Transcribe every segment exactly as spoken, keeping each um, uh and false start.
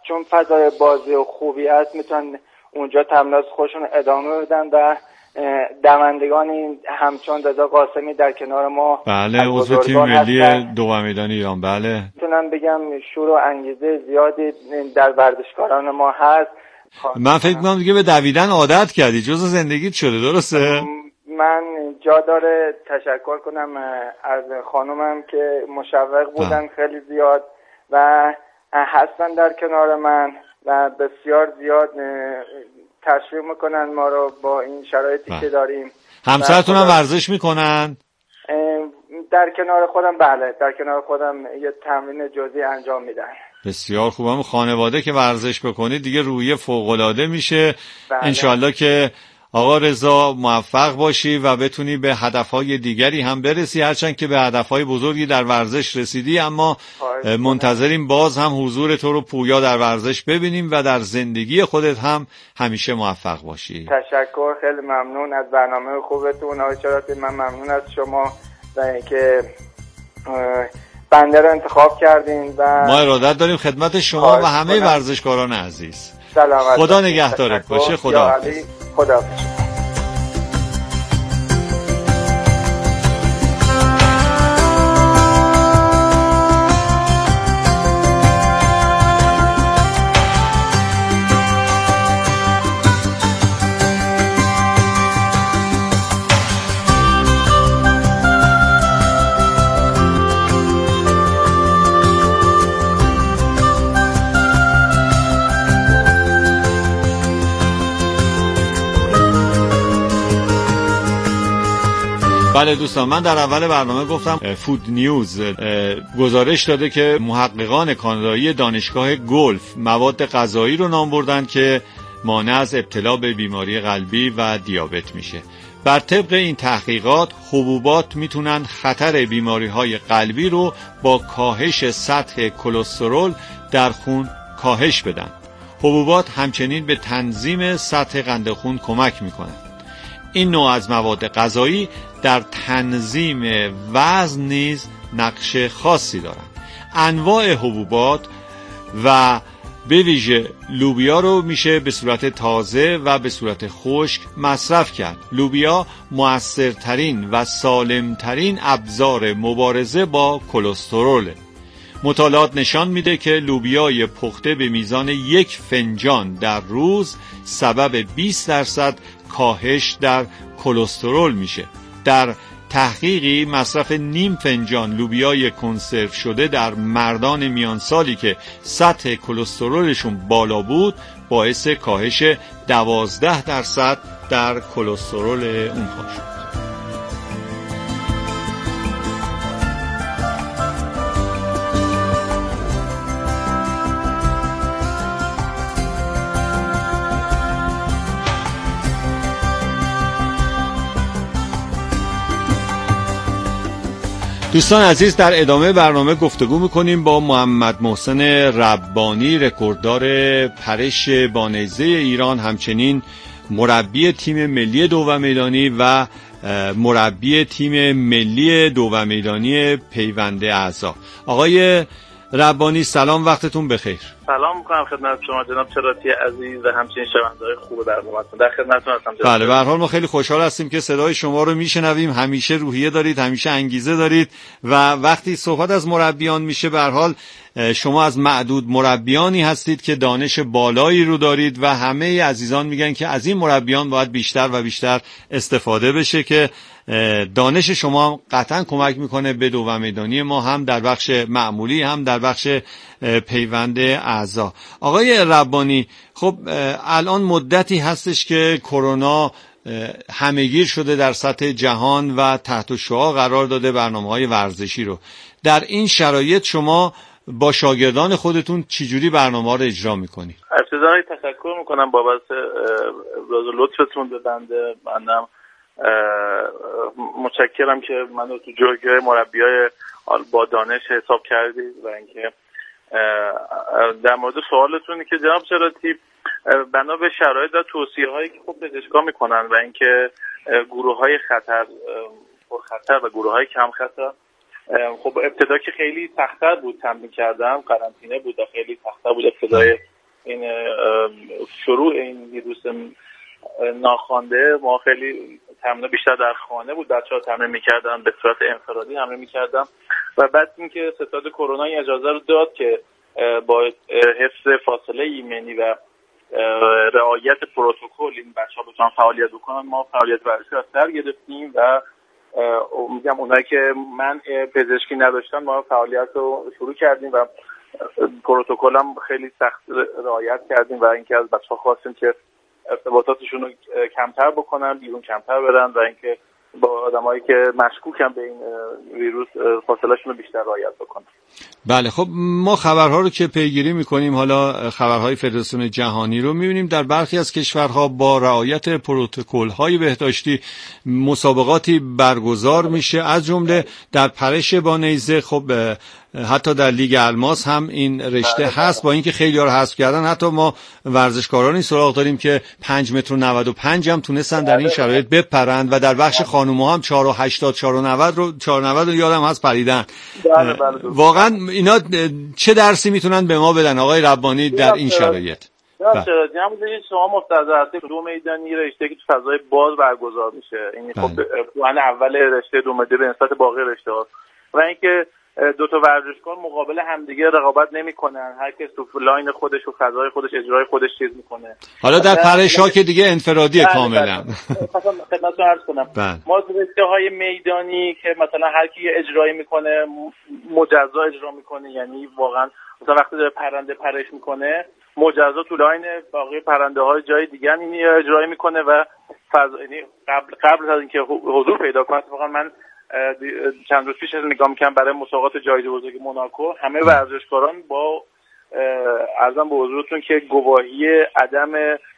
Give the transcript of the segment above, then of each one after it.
چون فضای بازی و خوبی هست میتونن اونجا تمرینات خودشون ادامه بدن و دوندگان این همچون رضا قاسمی در کنار ما بله عضو تیم ملی دو میدانی ایران بله میتونم بگم شور و انگیزه زیادی در ورزشکاران ما هست. من فکر می‌کنم دیگه به دویدن عادت کردی جزء زندگیت شده درسته؟ من جا داره تشکر کنم از خانومم که مشوق بودن آه. خیلی زیاد و هستن در کنار من و بسیار زیاد تشویق میکنن ما رو با این شرایطی آه. که داریم. همسرتون هم ورزش میکنن؟ در کنار خودم بله در کنار خودم یه تمرین جزئی انجام میدن. بسیار خوب. هم خانواده که ورزش بکنید دیگه روحیه فوق‌العاده میشه. بله. انشالله که آقا رضا موفق باشی و بتونی به هدفهای دیگری هم برسی، هرچند که به هدفهای بزرگی در ورزش رسیدی، اما منتظریم باز هم حضور تو رو پویا در ورزش ببینیم و در زندگی خودت هم همیشه موفق باشی. تشکر، خیلی ممنون از برنامه خوبتون آقای شراطی. من ممنون از شما و اینکه بنده رو انتخاب کردین و ما ارادت داریم خدمت شما و همه ورزشکاران عزیز. سلامت. خدا نگهدارت باشه. خدا حافظ. خدا حافظ. بله دوستان، من در اول برنامه گفتم فود نیوز گزارش داده که محققان کانادایی دانشگاه گلف مواد غذایی رو نام بردن که مانع از ابتلا به بیماری قلبی و دیابت میشه. بر طبق این تحقیقات حبوبات میتونن خطر بیماری‌های قلبی رو با کاهش سطح کلسترول در خون کاهش بدن. حبوبات همچنین به تنظیم سطح قند خون کمک میکنن. این نوع از مواد غذایی در تنظیم وزن نیز نقش خاصی دارند. انواع حبوبات و به ویژه لوبیا رو میشه به صورت تازه و به صورت خشک مصرف کرد. لوبیا مؤثرترین و سالمترین ابزار مبارزه با کلسترول. مطالعات نشان میده که لوبیای پخته به میزان یک فنجان در روز سبب بیست درصد کاهش در کلسترول میشه. در تحقیقی مصرف نیم فنجان لوبیای کنسرو شده در مردان میانسالی که سطح کلسترولشون بالا بود باعث کاهش دوازده درصد در کلسترول اونها شد. دوستان عزیز، در ادامه برنامه گفتگو میکنیم با محمد محسن ربانی، رکورددار پرش با نیزه ایران، همچنین مربی تیم ملی دو میدانی و مربی تیم ملی دو میدانی پیوند اعضا. آقای ربانی سلام، وقتتون بخیر. سلام میکنم خدمت شما جناب شراطی عزیز و همچنین شنونده‌های خوب برنامه‌تون. در خدمتتون هستم. بله، به هر حال ما خیلی خوشحال هستیم که صدای شما رو میشنویم. همیشه روحیه دارید، همیشه انگیزه دارید و وقتی صحبت از مربیان میشه به هر حال شما از معدود مربیانی هستید که دانش بالایی رو دارید و همه عزیزان میگن که از این مربیان باید بیشتر و بیشتر استفاده بشه که دانش شما قطعا کمک میکنه به دو میدانی ما، هم در بخش معمولی هم در بخش پیوند اعضا. آقای ربانی، خب الان مدتی هستش که کرونا همه‌گیر شده در سطح جهان و تحت شعاع قرار داده برنامه‌های ورزشی رو. در این شرایط شما با شاگردان خودتون چجوری برنامه‌ها رو اجرا میکنید؟ ابتدایی تشکر میکنم بابت ابراز لطفتون به بنده. منم متشکرم که منو تو جایگاه مربیای با دانش حساب کردید و اینکه در مورد سوالتونی که جناب شراطی بنا به شرایط و توصیه‌هایی که خب پزشکا میکنن و اینکه گروه‌های خطر پر خطر و گروه‌های کم خطر، خب ابتدا که خیلی سخت‌تر بود تمرین کردن، قرنطینه بود و خیلی سخت‌تر بود ابتدای این شروع این ویروس ناخوانده ما خیلی تمرین بیشتر در خانه بود، بچه‌ها تمرین می‌کردن، به صورت انفرادی تمرین می‌کردن و بعد اینکه ستاد کرونا اجازه رو داد که با حفظ فاصله ایمنی و رعایت پروتکل این بچه‌ها بتونن فعالیت بکنن، ما فعالیت ورزشی از سر گرفتیم و میگم اونایی که من پزشکی نداشتن ما فعالیت رو شروع کردیم و پروتکل هم خیلی سخت رعایت کردیم و اینکه از بچه‌ها خواستیم که ارتباطاتشون رو کمتر بکنن، بیرون کمتر برن و اینکه با آدمایی که مشکوکن به این ویروس فاصله‌شون رو بیشتر رعایت بکنن. بله خب ما خبرها رو که پیگیری می‌کنیم، حالا خبرهای فدراسیون جهانی رو می‌بینیم در برخی از کشورها با رعایت پروتکل‌های بهداشتی مسابقاتی برگزار میشه، از جمله در پرش با نیزه. خب حتی در لیگ الماس هم این رشته هست، با اینکه خیلی‌ها رو حذف کردن. حتی ما ورزشکارانی سراغ داریم که پنج متر و نود و پنج هم تونستن در این شرایط بپرند و در بخش خانوما هم چهار و هشتاد چهار و نود رو چهار و نود رو یادم هست پریدن. بله بله. واقعا اینا چه درسی میتونن به ما بدن آقای ربانی در این شرایط؟ درسته. همونجوری شما مستحضر هستید دو میدانی رشته که تو فضای باز برگزار میشه. این خب پوان اول رشته دو میدانی به نسبت باقی رشته‌ها و اینکه دو تا ورزشکار مقابل همدیگه رقابت نمیکنن، هر کس تو لاین خودش و فضای خودش اجرای خودش چیز میکنه. حالا در پرش‌ها که دیگه انفرادیه کاملا. خدمتتون عرض کنم ما رشته‌های میدانی که مثلا هر کی اجرایی میکنه مجزا اجرا میکنه، یعنی واقعا مثلا وقتی داره پرنده پرش میکنه مجزا تو لاین باقی پرنده‌های جای دیگه اینی اجرایی میکنه و فضا یعنی قبل قبل از اینکه حضور پیدا کنه. واقعا من چند روز پیش نگاه می‌کردم برای مسابقات جایزه بزرگ موناکو، همه ورزشکاران با عرضم به حضورتون که گواهی عدم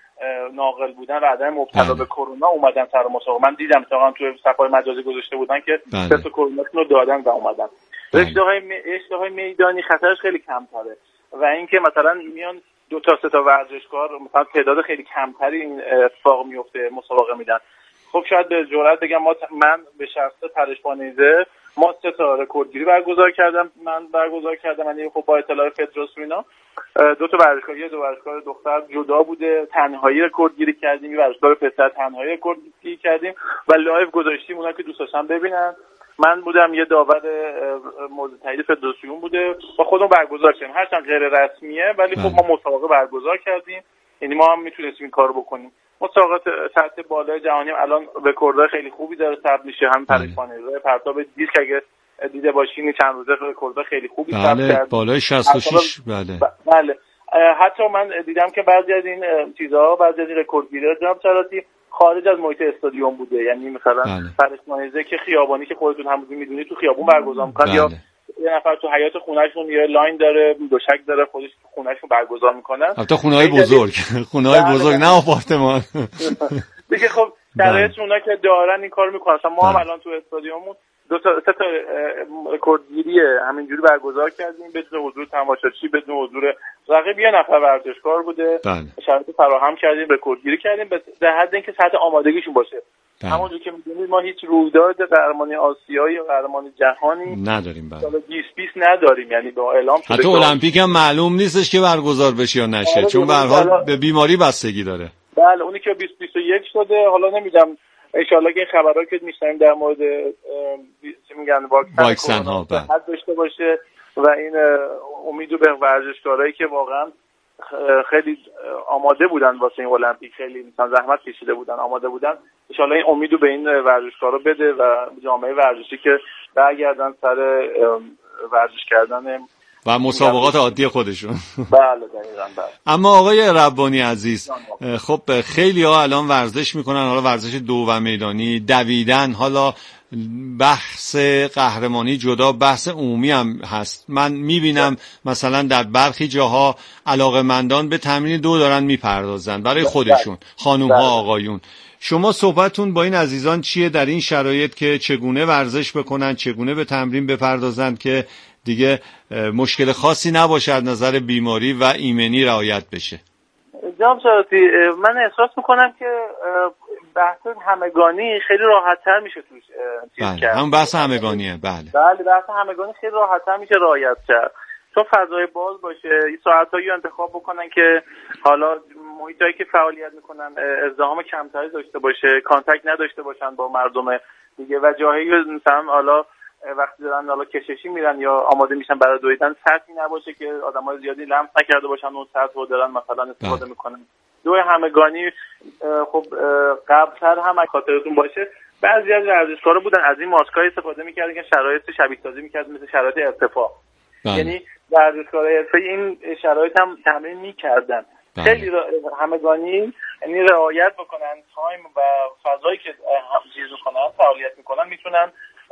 ناقل بودن و عدم مبتلا به کرونا اومدن سر مسابقه. من دیدم واقعا تو صفحات مجازی گذاشته بودن که تست کروناشون رو دادن و اومدن. رشته‌های رشته‌های میدانی خطرش خیلی کمتره و اینکه مثلا میان دو تا سه تا ورزشکار مثلا تعداد خیلی کمتری این اتفاق میفته مسابقه میدن. خب شاید به جرئت بگم ما من به شخص پرش با نیزه ما سه تا رکوردگیری برگزار کردم من برگزار کردم یعنی خب با اطلاع فدراسیون دو تا ورزشکار یه دو ورزشکار دختر جدا بوده تنهایی رکوردگیری کردیم، یه ورزشکار پسر تنهایی رکوردگیری کردیم و لایو گذاشتیم اونا که دوست داشتن ببینن. من بودم یه داور مورد تایید فدراسیون بوده با خودمون برگزار کردیم، هرچند غیر رسمیه ولی خب ما مسابقه برگزار کردیم، یعنی ما هم میتونستیم این کارو بکنیم. مسابقات سطح بالای جهانی الان رکوردهای خیلی خوبی داره ثبت میشه، هم پرش‌بانی‌های پرتاب دیسک اگه دیده باشین چند روزه رکوردهای خیلی خوبی ثبت کرد بالای شصت و شش. بله بله. حتی من دیدم که بعضی از این چیزها بعضی از این رکوردگیری‌ها جناب چراتی خارج از محیط استادیوم بوده، یعنی مثلا پرش‌بانیزه که خیابانی که خودتون هم میدونید تو خیابون برگزار می‌کنن یا یه نفر تو حیاط خونه‌شون یه لاین داره دوشک داره خودش تو خونه‌شون برگزار میکنن. البته خونه‌های بزرگ خونه‌های بزرگ نه آپارتمان دیگه. خب شرایط اونا که دارن این کار میکنن. ما هم الان تو استادیوممون دو تا سه تا رکوردگیری همینجوری برگزار کردیم بدون حضور تماشاچی بدون حضور رقیب، یه نفر ورزشکار بوده. شرایط فراهم کردیم رکوردگیری کردیم به حد اینکه سطح آمادگیشون باشه. همونجوری که می‌دونید ما هیچ رویداد قهرمانی آسیایی یا قهرمانی جهانی نداریم. بعد سال بیست بیست نداریم، یعنی با اعلام شده حتی المپیک هم معلوم نیستش که برگزار بشه یا نشه چون به هر حال به بیماری بستگی داره. بله اونی که بیست بیست و یک شده حالا نمیدونم ان شاءالله که این خبرها که میشنیم در مورد چی میگن واکسن ها بعد داشته باشه و این امیدو به ورزشکارایی که واقعا خیلی آماده بودن واسه این المپیک، خیلی مثلا زحمت کشیده بودن آماده بودن، ان شاءالله این امیدو به این ورزشکارا بده و جامعه ورزشی که برگردن سر ورزش کردن و مسابقات عادی خودشون. بله دقیقاً. بله. اما آقای ربانی عزیز خب خیلی ها الان ورزش میکنن، حالا ورزش دو و میدانی، دویدن، حالا بحث قهرمانی جدا بحث عمومی هم هست. من میبینم مثلا در برخی جاها علاقه‌مندان به تمرین دو دارن میپردازن برای خودشون، خانوم ها آقایون. شما صحبتتون با این عزیزان چیه در این شرایط که چگونه ورزش بکنن، چگونه به تمرین بپردازن که دیگه مشکل خاصی نباشه از نظر بیماری و ایمنی رعایت بشه؟ جناب شراطی من احساس میکنم که بحث همگانی خیلی راحت‌تر میشه توش چیز کرد. هم بحث همگانیه. بله بله بحث همگانی خیلی راحت‌تر میشه رعایت کرد، تا فضای باز باشه، این ساعتایی انتخاب بکنن که حالا محیطایی که فعالیت میکنن ازدحام کمتری داشته باشه، کانتاکت نداشته باشن با مردم دیگه و جاهایی مثلا حالا وقتی دارن حالا کششی میرن یا آماده میشن برای دویدن سطحی نباشه که آدمای زیادی لمس نکرده باشن اون سطح رو دارن مثلا استفاده میکنن. دوی همگانی خب قبل‌تر هم خاطرتون باشه بعضی از ورزشکارا بودن از این ماسک‌ها استفاده می‌کردن که شرایط شبیه سازی می‌کردن مثل شرایط ارتفاع. یعنی ورزشکارای حرفه‌ای این شرایط هم تمرین می‌کردن. خیلی همگانی یعنی رعایت بکنن تایم و فضایی که چیز می‌کنن فعالیت می‌کنن میتونن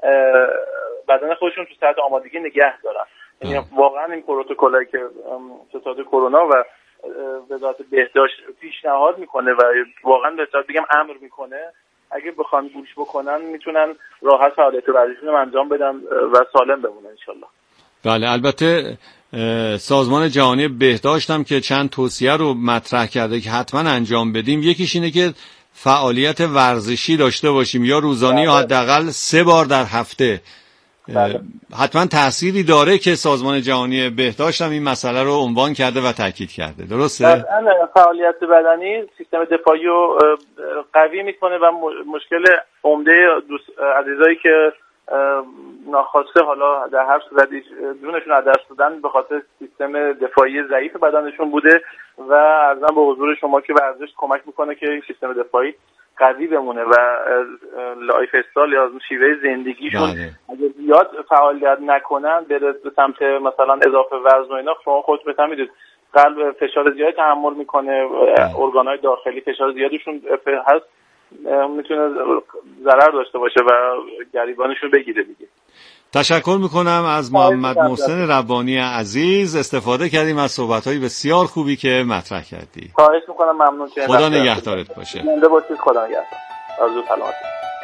بدن خودشون تو سطح آمادگی نگه دارن. یعنی واقعا این پروتکلی که ستاد کرونا و وزارت بهداشت پیشنهاد میکنه و واقعا به صورت بگم امر میکنه، اگه بخوان گوش بکنن میتونن راحت فعالیت ورزشی رو انجام بدن و سالم بمونن انشالله. بله البته سازمان جهانی بهداشت هم که چند توصیه رو مطرح کرده که حتما انجام بدیم. یکیش اینه که فعالیت ورزشی داشته باشیم یا روزانه یا حداقل سه بار در هفته. بله. حتما تأثیری داره که سازمان جهانی بهداشت هم این مسئله رو عنوان کرده و تاکید کرده. درسته؟ قطعاً فعالیت بدنی سیستم دفاعی رو قوی میکنه و مشکل عمده عزیزایی که ناخواسته حالا در هر صورت جونشون از دست دادن به خاطر سیستم دفاعی ضعیف بدنشون بوده و عرضاً به حضور شما که ورزش کمک میکنه که این سیستم دفاعی قوی بمونه و لایف استایل یا شیوه زندگیشون اگه زیاد فعالیت نکنن بره به سمت مثلا اضافه وزن و اینا، شما خودتون بهتر میدونید قلب فشار زیادی تحمل میکنه، ارگانهای داخلی فشار زیادیشون هست میتونه ضرر داشته باشه و گریبانشون بگیره دیگه. تشکر میکنم از محمد محسن ربانی عزیز، استفاده کردیم از صحبت‌های بسیار خوبی که مطرح کردی. خواهش میکنم، ممنون که خدا نگهدارت باشه. زنده باشید. خدا نگهدار. آرزو سلامتی.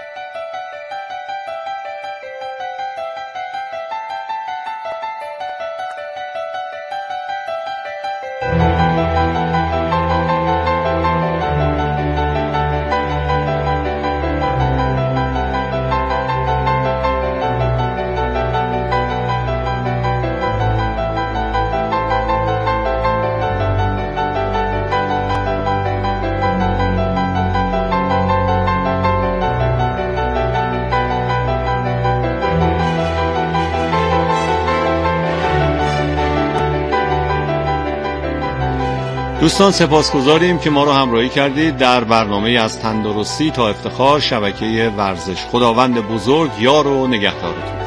دوستان سپاسگزاریم که ما رو همراهی کردید در برنامه از تندرستی تا افتخار شبکه ورزش. خداوند بزرگ یار و نگهدارتون.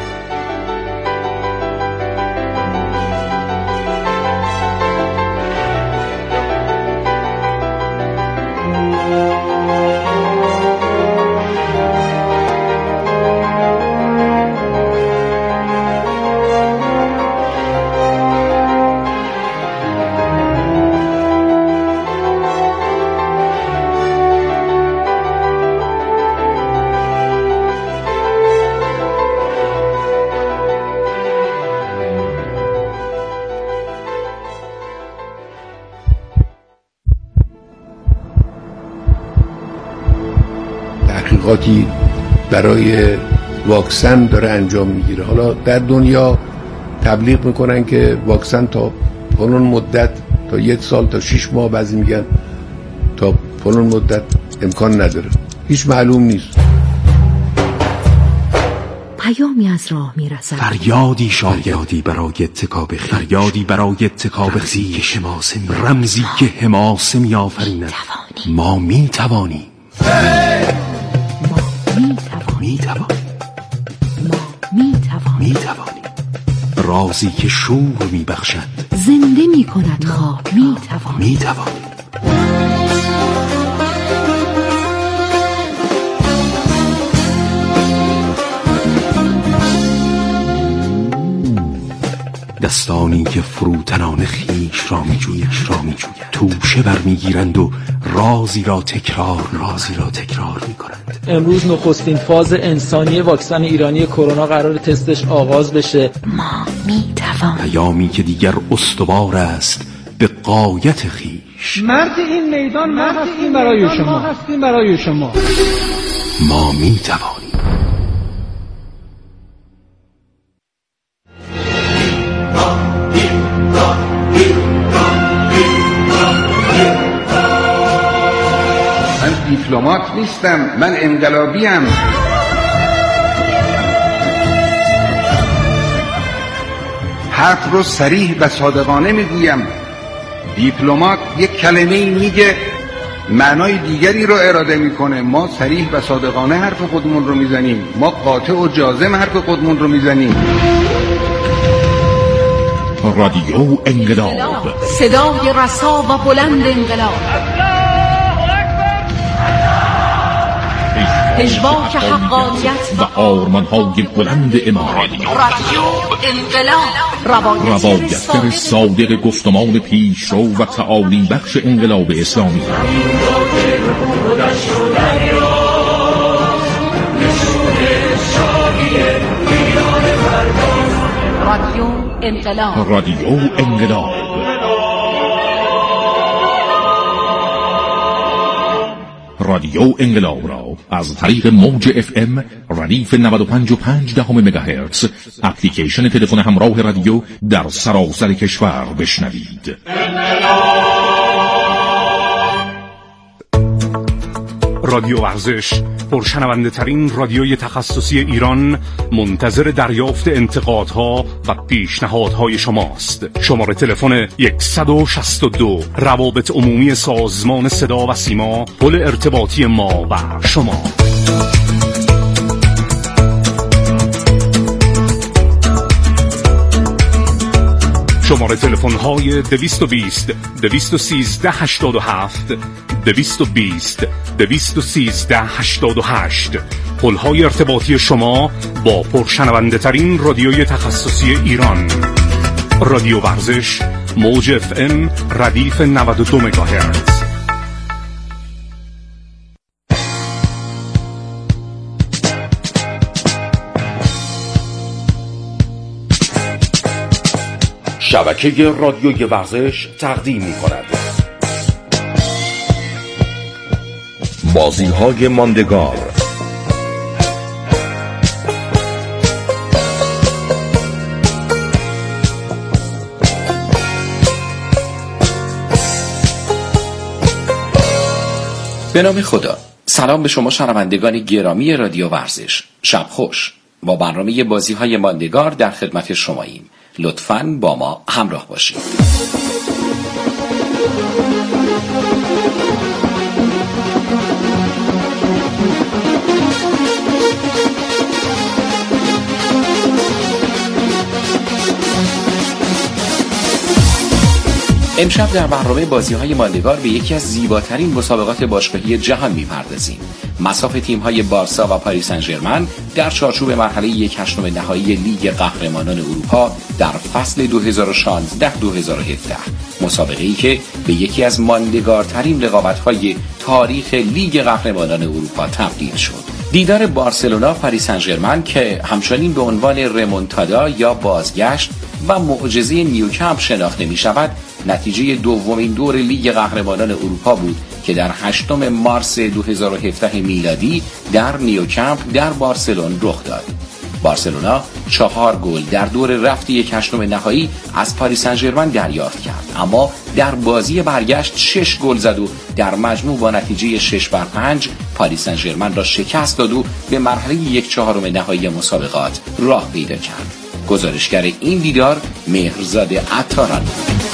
تحقیقاتی برای واکسن داره انجام میگیره. حالا در دنیا تبلیغ میکنن که واکسن تا فلان مدت، تا یک سال، تا شش ماه، بعضی میگن تا فلان مدت امکان نداره، هیچ معلوم نیست. پیامی از راه میرسد، فریادی شایدی برای اتکاب خیش، فریادی برای اتکاب خیش، رمزی که حماسه میآفریند. ما میتوانیم، میتوانیم، ما میتوانیم، میتوانیم. رازی که شور میبخشد، زنده میکند خواب. میتوانیم، میتوانیم. دستانی که فروتنان خیش را میجویش را میجویند، توشه برمیگیرند و رازی را تکرار رازی را تکرار میکنند. امروز نخستین فاز انسانی واکسن ایرانی کرونا قرار تستش آغاز بشه. ما میتوانیم. پیامی که دیگر استوار است به غایت خیش. مرد این میدان ما هستیم برای شما، هستیم برای شما. ما میتوانیم. ما دیپلمات نیستم، من انقلابیم. حرف رو صریح و صادقانه میگویم. دیپلمات یک کلمه میگه معنای دیگری رو اراده میکنه. ما صریح و صادقانه حرف خودمون رو میزنیم، ما قاطع و جازم حرف خودمون رو میزنیم. رادیو انقلاب، صدای رسا و بلند انقلاب، پژواک حقانیت و آرمان‌های بلند امام. رادیو انقلاب، روایتگر صادق گفتمان پیشرو و تعالی بخش انقلاب اسلامی. رادیو انقلاب، رادیو انقلاب. رادیو انقلاب را از طریق موج اف ام ردیف نود و پنج و پنج دهم مگاهرتز اپلیکیشن تلفن همراه رادیو در سراسر کشور بشنوید. رادیو ورزش، پرشنونده ترین رادیوی تخصصی ایران، منتظر دریافت انتقادها و پیشنهادهای شماست. شماره تلفن صد و شصت و دو، روابط عمومی سازمان صدا و سیما، پل ارتباطی ما و شما. شماره تلفن های دویست و بیست دویست و سیزده هشتاد و هفت، دویست و بیست دویست و سیزده هشتاد و هشت. پل‌های ارتباطی شما با پرشنونده ترین رادیوی تخصصی ایران. رادیو ورزش، موج اف ام ردیف نود و دو مگاهرتز. شبکه رادیوی ورزش تقدیم می کند بازی‌های ماندگار. به نام خدا. سلام به شما شنوندگان گرامی رادیو ورزش. شب خوش. با برنامه بازی‌های ماندگار در خدمت شماییم. لطفاً با ما همراه باشید. امشب در برنامه بازی‌های ماندگار به یکی از زیباترین مسابقات باشگاهی جهان می‌پردازیم. مصاف تیم‌های بارسا و پاریس سن ژرمن در چارچوب مرحله یک هشتم نهایی لیگ قهرمانان اروپا در فصل دو هزار و شانزده دو هزار و هفده، مسابقه‌ای که به یکی از ماندگارترین رقابت‌های تاریخ لیگ قهرمانان اروپا تبدیل شد. دیدار بارسلونا پاریس سن ژرمن که همچنین به عنوان رمونتادا یا بازگشت و معجزه نیوکمپ شناخته می‌شود، نتیجه دومین دور لیگ قهرمانان اروپا بود که در هشتم مارس دو هزار و هفده میلادی در نیوکمپ در بارسلون رخ داد. بارسلونا چهار گل در دور رفت یک هشتم نهایی از پاریس سن ژرمن دریافت کرد، اما در بازی برگشت شش گل زد و در مجموع با نتیجه شش بر پنج پاریس سن ژرمن را شکست داد و به مرحله یک چهارم نهایی مسابقات راه پیدا کرد. گزارشگر این دیدار مهرزاد عطاران.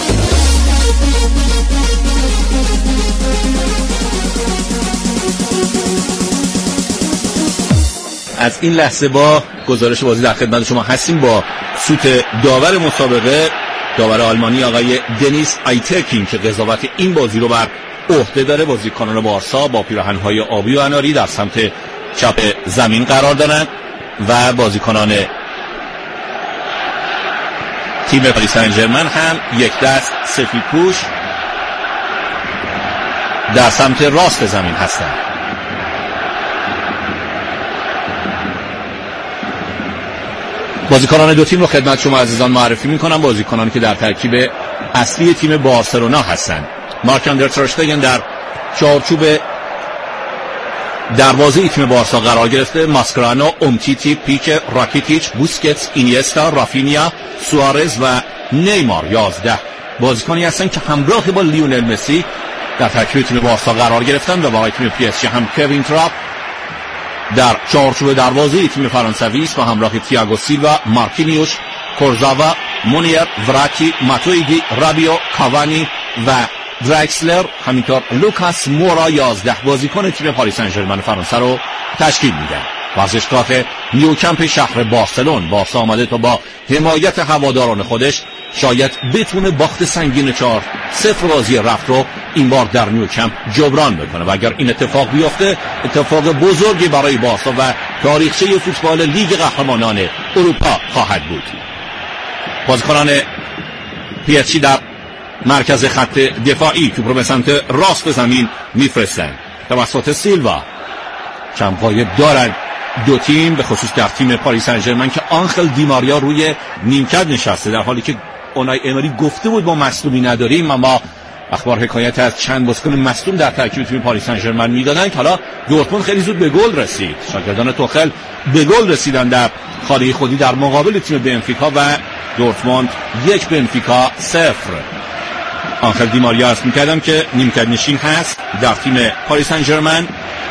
از این لحظه با گزارش بازی در خدمت شما هستیم با سوت داور مسابقه، داور آلمانی آقای دنیس آیتکین که قضاوت این بازی رو بر عهده داره. بازیکنان بارسا با پیراهن‌های آبی و اناری در سمت چپ زمین قرار دارند و بازیکنان تیم پاریس سن ژرمن هم یک دست سفید پوش در سمت راست زمین هستند. بازیکنان دو تیم رو خدمت شما عزیزان معرفی می‌کنم. بازیکنانی که در ترکیب اصلی تیم بارسلونا هستند: مارک آندر تر اشتگن در چارچوب دروازه تیم بارسا قرار گرفته، ماسکرانو، اومتیتی، پیک، راکیتیچ، بوسکتس، اینیستا، رافینیا، سوارز و نیمار. یازده بازیکنی هستند که همراه با لیونل مسی در ترکیب تیم بارسا قرار گرفتن و برای تیم پی اس جی هم کوین تراپ در چارچوب دروازه تیم فرانسوی است با همراه تییاگو سیلوا، مارکینیوش، کورزاوا، مونیر، وراتی، ماتویدی، رابیو، کاوانی و درکسلر، همینطور لوکاس مورا یازده بازیکن تیم پاریس سن ژرمن فرانسه رو تشکیل میدن. ورزشگاه نیوکمپ شهر بارسلون، بارسا آمده تا با حمایت هواداران خودش شاید بتونه باخت سنگین چهار صفر بازی رفت رو این بار در نیوکمپ جبران بکنه و اگر این اتفاق بیفته اتفاق بزرگی برای بارسا و تاریخچه فوتبال لیگ قهرمانان اروپا خواهد بود. بازیکنان پی اس جی در مرکز خط دفاعی توپ رو به سمت راست زمین میفرستن توسط سیلوا. چند پایه دارن دو تیم، به خصوص در تیم پاریس سن ژرمن که آنخل دیماریا روی نیمکت نشسته، در حالی که اونای امری گفته بود ما مصدومی نداریم، اما اخبار حکایت از چند بازیکن مصدوم در ترکیب تیم پاریس سن ژرمن میدادن که حالا دورتموند خیلی زود به گل رسید. شاگردان توخل به گل رسیدن در خانه خودی در مقابل تیم بنفیکا و دورتموند یک بنفیکا صفر. آنخل دیماریا اسم میکردم که نیمکت نشین هست در تیم پاریس سن ژرمن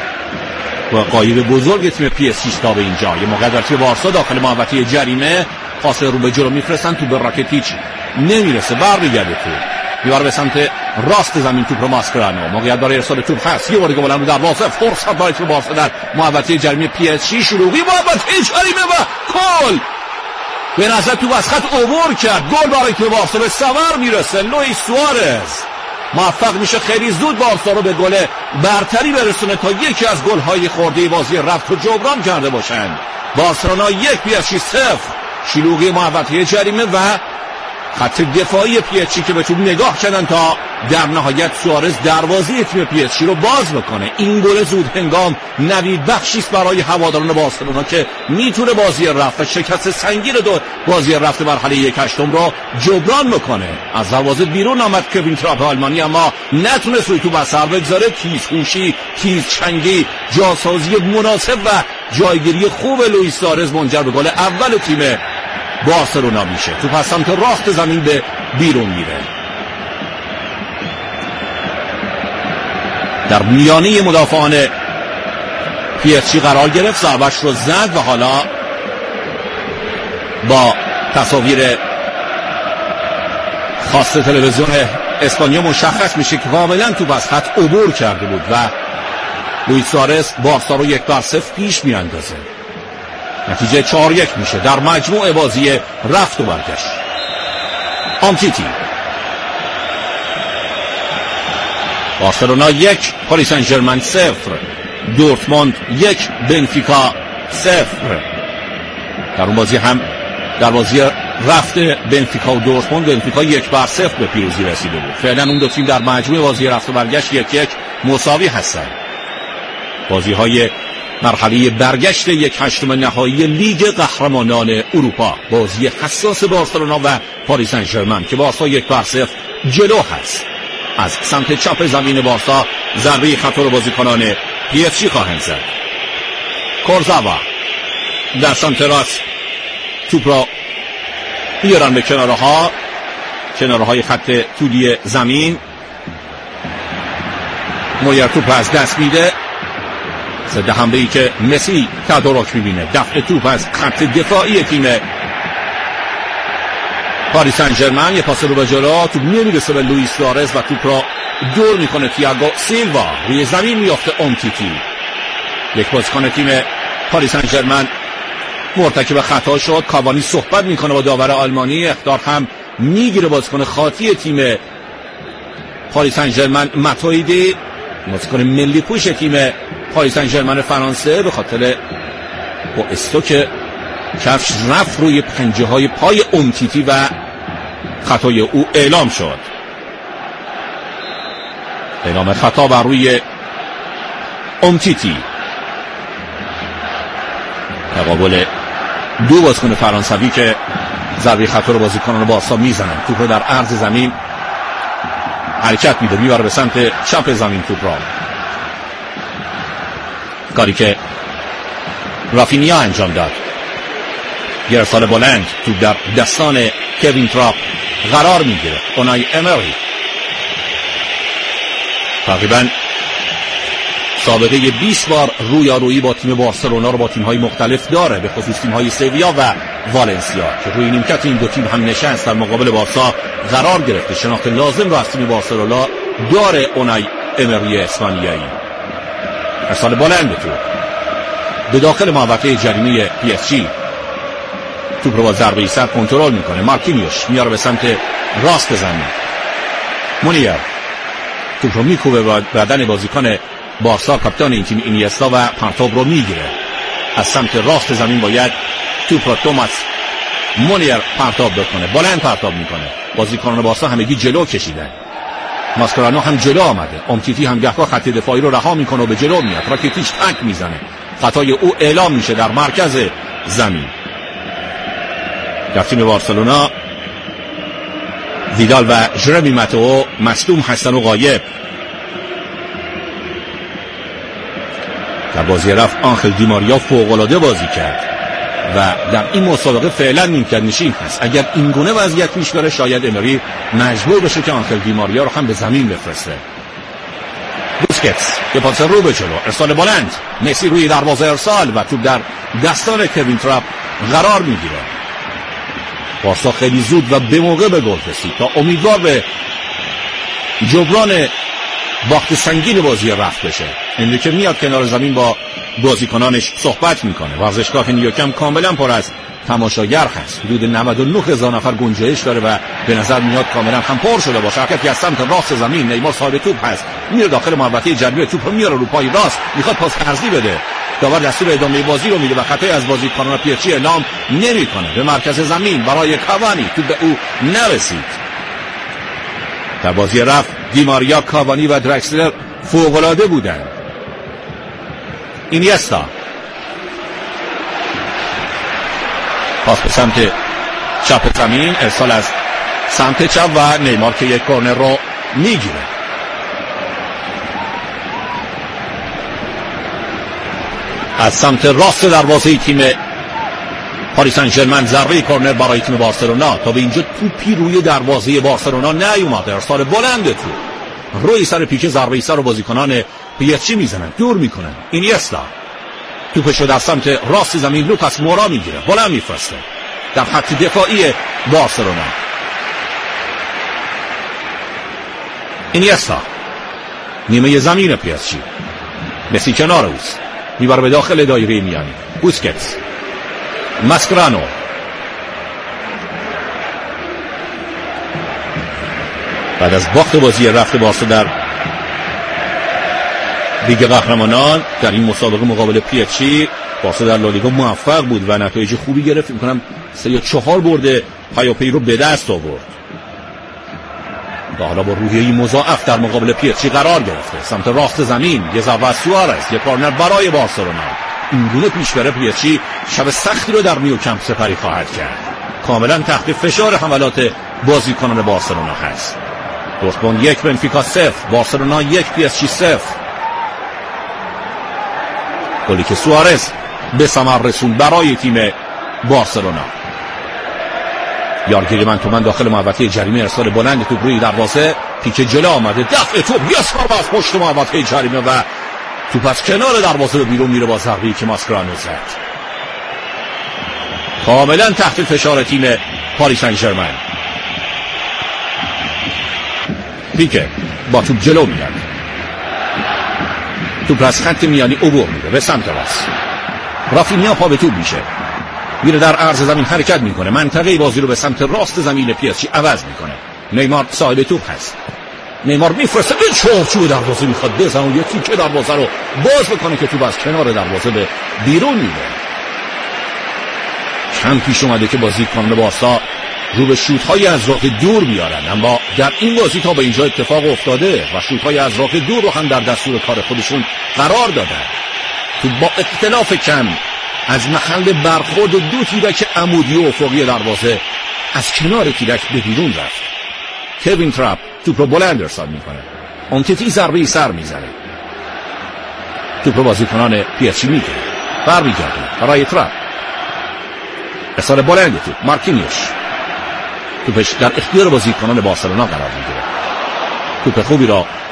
و قایب بزرگ تیم پی اس جی تا به اینجا. یه موقع در تیم بارسا داخل محوطه جریمه پاس رو به جلو میفرستن، تو به راکیتیچ نمیرسه، برمیگرده تو میبره به سمت راست زمین، توپ رو ماسکرانو، موقعیت برای ارسال توپ هست، یه بار دیگه بلند در واسه فرصت برای تیم بارسا در محوطه جریمه پی اس جی، شروعی محوطه جریمه و گل. به نظر تو از خط عبور کرد، گل برای تیم بارسا، به ثمر میرسه. لوئیس سوارز موفق میشه خیلی زود بارسا رو به گل برتری برسونه تا یکی از گل‌های خورده بازی رفت رو جبران کرده باشند. بارسلونا یک پی اس جی صفر. شلوغی محوطه جریمه و خط دفاعی پی اس جی که به توپ نگاه کردن تا در نهایت سوارز دروازه تیم پی اس جی رو باز بکنه. این گل زود هنگام نوید بخشی است برای هواداران بارسلونا که میتونه بازی رفت و شکست سنگین دو بازی رفت مرحله یک هشتم رو جبران بکنه. از دروازه بیرون آمد کوین تراپ آلمانی، اما نتونست روی توپ اثر بگذاره. تیزهوشی، تیزچنگی، جاسازی مناسب و جایگیری خوب لوئیس سوارز منجر به گل اول تیم بارسلونا میشه. توپ از سمت راست زمین به بیرون میره. در میانه مدافعان پی اس جی قرار گرفت، ضربش رو زد و حالا با تصاویر خاص تلویزیون اسپانیا مشخص میشه که کاملا توپ از خط عبور کرده بود و لوئیس سوارز بارسا رو یک بر صفر پیش میاندازه. نتیجه چهار یک میشه در مجموع بازی رفت و برگشت. آمتیتی. بارسلونا یک، پاریس سن ژرمن صفر. دورتموند یک، بنفیکا صفر. در اون بازی هم در بازی رفت بنفیکا و دورتموند، بنفیکا یک بر صفر به پیروزی رسیده بود. فعلا اون دو تیم در مجموع بازی رفت و برگشت یک یک مساوی هستند. بازی های مرحله برگشت یک هشتم نهایی لیگ قهرمانان اروپا، بازی حساس بارسلونا و پاریس سن ژرمن که بارسا یک بر صفر جلو هست. از سمت چپ زمین بارسا ضربه خطا رو بازیکنان پی اس جی خواهند زد. کورزاوا در سمت راست توپ را بیارن به کنارها کنارهای خط طولی زمین. مویر توپ از دست میده. ضد حمله‌ای که مسی تدارک میبینه. دفع توپ از خط دفاعی تیم پاریس سن ژرمن. یه پاس رو به جلو، توپ نمیرسه به لوئیس سوارز و توپ را دور میکنه تییاگو سیلوا. روی زمین میافته امتیتی. یک بازیکن تیم پاریس سن ژرمن مرتکب خطا شد. کاوانی صحبت میکنه با داور آلمانی، اخطار هم میگیره بازیکن خاطی تیم پاریس سن ژرمن ماتویدی، بازیکن ملی پوش تیم پاریس سن ژرمن فرانسه، به خاطر با استوک کفش رفت روی پنجه های پای امتیتی و خطای او اعلام شد. اعلام خطا بر روی امتیتی. تقابل دو بازیکن فرانسوی که ضربه خطا رو بازیکنان بارسا میزنن. توپ رو در عرض زمین حرکت میده، میبره به سمت چپ زمین توپ را. کاری که رافینیا انجام داد. یه ارسال بلند توپ در دستان کوین تراپ قرار میگیره. اونای امری تقریبا سابقه بیست بار رویارویی با تیم بارسلونا رو با تیم‌های مختلف داره، به خصوص تیم‌های سویا و والنسیا که روی نیمکت این دو تیم هم نشست در مقابل بارسا قرار گرفته. شناخت لازم رو از تیم بارسلونا داره اونای امری اسپانیایی. ارسال بلند تو به داخل محوطه جریمه پی اس جی، توپ رو با ضربه سر کنترل میکنه. مارکینیوش میاره به سمت راست زمین. مونیر توپ رو میکوبه و بدن بازیکن بارسا کاپیتان این تیم اینیستا و پرتاب رو میگیره. از سمت راست زمین باید توپ رو توماس مونیر پرتاب بکنه، بلند پرتاب میکنه. بازیکنان بارسا همگی جلو کشیدن. ماسکرانو هم جلو آمده. امتیتی هم گهگاه خط دفاعی رو رها میکنه و به جلو میاد. راکیتیچ تک میزنه. خطای او اعلام میشه در مرکز زمین. در تیم بارسلونا ویدال و ژرمی ماتئو مصدوم هستن و غایب. در بازی رفت آنخل دیماریا فوق‌العاده بازی کرد و در این مسابقه فعلا نیمکت نشین هست. اگر این گونه وضعیت پیش بره شاید امری مجبور بشه که آنخل دیماریا رو هم به زمین بفرسته. بوسکتس به پاس رو به جلو، ارسال بلند، مسی روی دروازه ارسال و توپ در دستان کوین تراپ قرار میگیره. بارسا خیلی زود و به موقع به گل رسید تا امیدوار به جبران باخت سنگین بازی رفت بشه. انریکه میاد کنار زمین با بازیکنانش صحبت میکنه. ورزشگاه نیوکمپ کاملا پر از تماشاگر هست. حدود نود و نه هزار نفر گنجایش داره و به نظر میاد کاملا هم پر شده باشه. حرکتی از سمت راست زمین، نیمار صاحب توپ هست، میره داخل محوطه جریمه، توپ رو میاره رو پای راست، میخواد پاس عرضی بده. داور دستور ادامه بازی رو میده و خطای از بازیکنان پی اس جی اعلام نمیکنه. به مرکز زمین برای کاوانی، توپ به او نرسید. در بازی رفت دیماریا، کاوانی و درکسلر فوق‌العاده بودند. اینیستا پاس به سمت چپ زمین، ارسال از سمت چپ و نیمار که یک کورنر رو میگیره. از سمت راست دروازه تیم پاریس سن ژرمن ضربه کورنر برای تیم بارسلونا. تا به اینجا توپی روی دروازه بارسلونا نیومده. ارسال بلند تو روی سر پیچه ضربه سر رو بازیکنان پی اس جی میزنن، دور میکنن. اینیستا توپشو در سمت راست زمین لوکاس مورا میگیره، بلند میفرسته در خط دفاعی بارسلونا. اینیستا نیمه زمین پی اس جی، مسی کنار اوست، میبره به داخل دایره میانی. بوسکتس، ماسکرانو، بعد از باخت بازی رفت بارسا در لیگ قهرمانان در این مسابقه مقابل پی اس جی، بارسا در لالیگا موفق بود و نتایج خوبی گرفت. میکنم سه یا چهار برد پیاپی رو به دست آورد و حالا با روحیه مضاعف در مقابل پی اس جی قرار گرفته. سمت راست زمین یه ضربه از سوارز، یه کورنر برای بارسلونا. اینگونه پیش بره پی اس جی شب سختی رو در نیوکمپ سپری خواهد کرد. کاملا تحت فشار حملات بازیکنان بارسلونا هست. دورتموند یک، بنفیکا صفر، بارسلونا یک، پی اس جی صفر. گلی که سوارز به ثمر رسوند برای تیم بارسلونا. یارگیری من تو من داخل محوطه جریمه، ارسال بلند توپ روی دروازه، پیک جلو آمده، دفع توپ یه سر از پشت محوطه جریمه و توپ از کنار دروازه به بیرون میره با ضربه‌ای که ماسکرانو زد. کاملا تحت فشار تیم پاریس سن ژرمن. پیک با توپ جلو میاد، توپ از خط میانی عبور میده به سمت راست. رافینیا پا به توپ میشه، میره در عرض زمین حرکت میکنه، منطقه بازی رو به سمت راست زمین پی اس جی عوض میکنه. نیمار صاحب توپ هست، نیمار میفرسته به چارچوب دروازه، میخواد بزنه و یه تیکه دروازه رو باز بکنه که توپ از کنار دروازه به بیرون میره. چند پیش اومده که بازیکنان بارسا رو به شوت‌های از راه دور میارن، اما در این بازی تا به اینجا اتفاق افتاده و شوت‌های از راه دور رو هم در دستور کار خودشون قرار دادن. تو با اختلاف کم از محل برخورد دو تیرک عمودی و افقی دروازه از کنار تیرک به بیرون رفت. کوین تراپ توپ رو بلند ارسال میکنه، امتیتی ضربه سر میزنه، توپ رو بازیکنان پی اس جی میگیره، برمیگردونه برای تراپ، ارسال بلند توپ، مارکینیوش توپش در اختیار بازیکنان بارسلونا قرار میگیره. توپ خوبی را